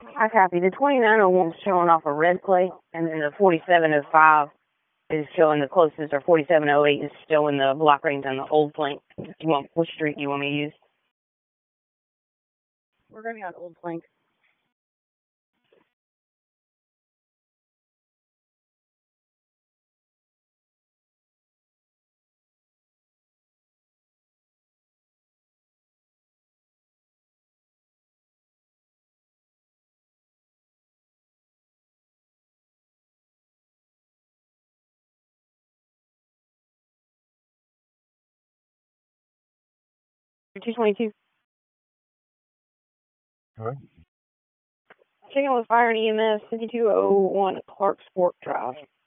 I copy. The 2901 is showing off a red plate, and then the 4705 is showing the closest, or 4708 is still in the block range on the old plank. Which street do you want me to use? We're going to be on Old Plank. You're 222. All right. Checking with Fire and EMS, 5201 Clark Sport Drive.